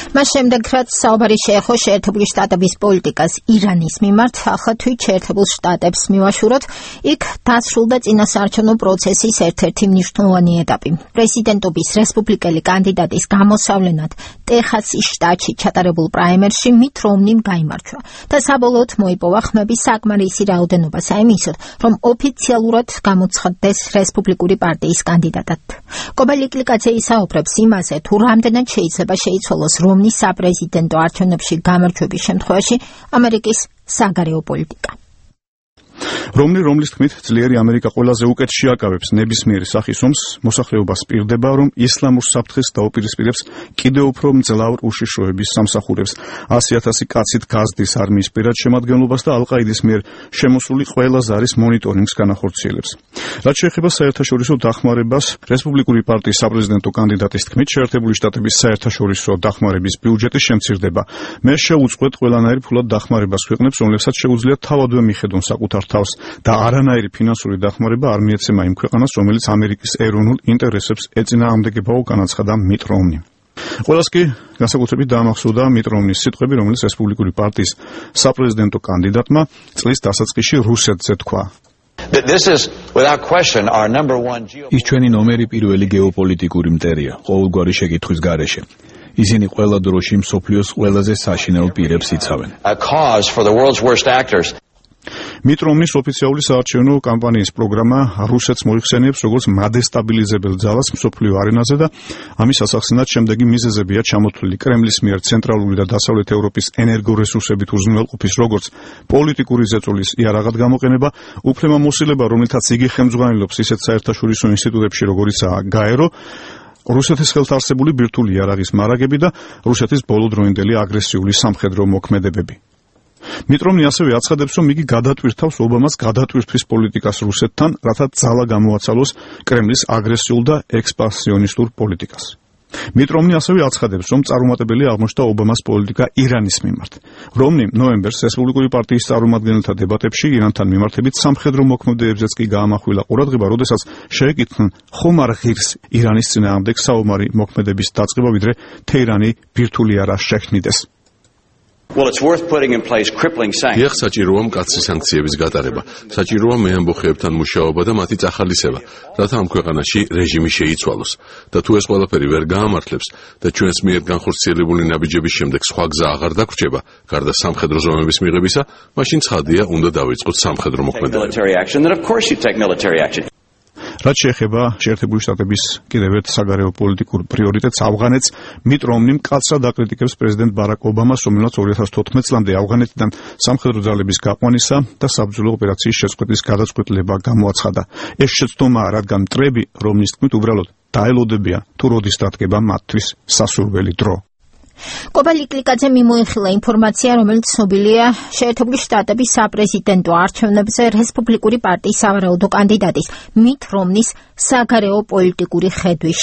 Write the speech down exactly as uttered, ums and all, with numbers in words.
მას შემდეგ, რაც საუბარი შეეხო შეერთებული შტატების პოლიტიკას ირანის მიმართ, ახლა თვით შეერთებულ შტატებს მივაშუროთ, იქ დასრულდა წინასაარჩევნო პროცესის ერთ-ერთი მნიშვნელოვანი ეტაპი. პრეზიდენტობის რესპუბლიკელი კანდიდატის გამოსავლენად ტეხასის შტატში ჩატარებულ პრაიმერში მით რომნიმ გაიმარჯვა და საბოლოოდ მოიპოვა ხმების საკმარისი რაოდენობა საიმისოდ, რომ ოფიციალურად გამოცხადდეს რესპუბლიკური პარტიის კანდიდატად. კობალიკლიკაძე ისაუბრებს იმაზე, თუ რამდენად შეიძლება შეიცვალოს რომნის საპრეზიდენტო არჩევნებში გამარჯვების შემთხვევაში ამერიკის საგარეო პოლიტიკა. რომნი, რომლის თქმით, ძლიერი ამერიკა ყველაზე უკეთ შეაკავებს ნებისმიერი სახის ომს, მოსახლეობას პირდება, რომ ისლამურ საფრთხეს დაუპირისპირებს კიდევ უფრო მძლავრ უშიშროების სამსახურებს, ასი ათასი კაცით გაზდის არმიის პირად შემადგენლობას და ალ-ყაიდის მიერ შემოსული ყველა ზარის მონიტორინგს განახორციელებს. რაც შეეხება საერთაშორისო დახმარებას, რესპუბლიკური პარტიის საპრეზიდენტო კანდიდატის თქმით, შეერთებული შტატების საერთაშორისო დახმარების ბიუჯეტი შემცირდება. მე შეუწყვეტ ყველანაირ ფულად დახმარებას ქვეყნებს, რომლებსაც შეუძლიათ თავადვე მიხედონ საკუთარ თავს და არანაირი ფინანსური დახმარება არ მიეცემა იმ ქვეყანას, რომელიც ამერიკის ეროვნულ ინტერესებს ეწინააღმდეგებაო, განაცხადა მიტ რომნიმ. ყველას კი განსაკუთრებით დაამახსოვრდა მიტ რომნის სიტყვები, რომელიც რესპუბლიკური პარტიის საპრეზიდენტო კანდიდატმა წლის დასაწყისში რუსეთზე თქვა. ის ჩვენი ნომერი პირველი გეოპოლიტიკური მტერია ყოველგვარი შეკითხვის გარეშე. ისინი ყველა დროში მსოფლიოს ყველაზე საშინელ პირებს იცავენ. მიტ რომნის ოფიციალური საარჩევნო კამპანიის პროგრამა რუსეთს მოიხსენიებს როგორც მადესტაბილიზებელ ძალას მსოფლიო არენაზე და ამის ასახსენად შემდეგი მიზეზებია ჩამოთვლილი კრემლის მიერ ცენტრალური და დასავლეთ ევროპის ენერგორესურსებით უზრუნველყოფის როგორც პოლიტიკური ზეწოლის იარაღად გამოყენება, უფლებამოსილება, რომელთაც იგი ხელმძღვანელობს ისეთ საერთაშორისო ინსტიტუტებში, როგორიცაა გაერო, რუსეთის ხელთ არსებული ბირთვული იარაღის მარაგები და რუსეთის ბოლოდროინდელი აგრესიული სამხედრო მოქმედებები. მიტ რომნი ასევე აცხადებს, რომ იგი გადატვირთავს ობამას გადატვირთვის პოლიტიკას რუსეთთან, რათა ძალა გამოაცალოს კრემლის აგრესიულ და ექსპანსიონისტურ პოლიტიკას. მიტ რომნი ასევე აცხადებს, რომ წარუმატებელი აღმოჩნდა ობამას პოლიტიკა ირანის მიმართ. რომნი ნოემბერს რესპუბლიკური პარტიის წარმომადგენელთა დებატებში ირანთან მიმართებით სამხედრო მოქმედებებზეც კი გაამახვილა ყურადღება, როდესაც შეეკითხნენ, ხომ არ ღირს ირანის წინააღმდეგ საომარი მოქმედების დაწყება, ვიდრე თეირანი ბირთვული არა შექმნიდეს. დიახ, საჭიროა მკაცრი სანქციების გატარება. საჭიროა მეამბოხეებთან მუშაობა და მათი წახალისება, რათა ამ ქვეყანაში რეჟიმი შეიცვალოს. და თუ ეს ყველაფერი ვერ გაამართლებს და ჩვენს მიერ განხორციელებული ნაბიჯების შემდეგ სხვა გზა აღარ დაგვრჩება, გარდა სამხედრო ზომების მიღებისა, მაშინ ცხადია, უნდა დავიწყოთ სამხედრო მოქმედებები. რაც შეეხება შეერთებული შტატების კიდევ ერთ საგარეო პოლიტიკურ პრიორიტეტს ავღანეთს, მიტ რომნი მკაცრად აკრიტიკებს პრეზიდენტ ბარაკ ობამას, რომელიც ორი ათას თოთხმეტ წლამდე ავღანეთიდან სამხედრო ძალების გაყვანისა და საბრძოლო ოპერაციის შეწყვეტის გადაწყვეტილება გამოაცხადა. ეს შეცდომაა, რადგან მტრები, რომნის თქმით, უბრალოდ დაელოდებიან, თუ როდის დადგება მათთვის სასურველი დრო. კობალიკლიკაძე მიმოიხილა ინფორმაცია, რომელიც ცნობილია შეერთებული შტატების საპრეზიდენტო არჩევნებზე რესპუბლიკური პარტიის სავარაუდო კანდიდატის მიტ რომნის საგარეო პოლიტიკური ხედვის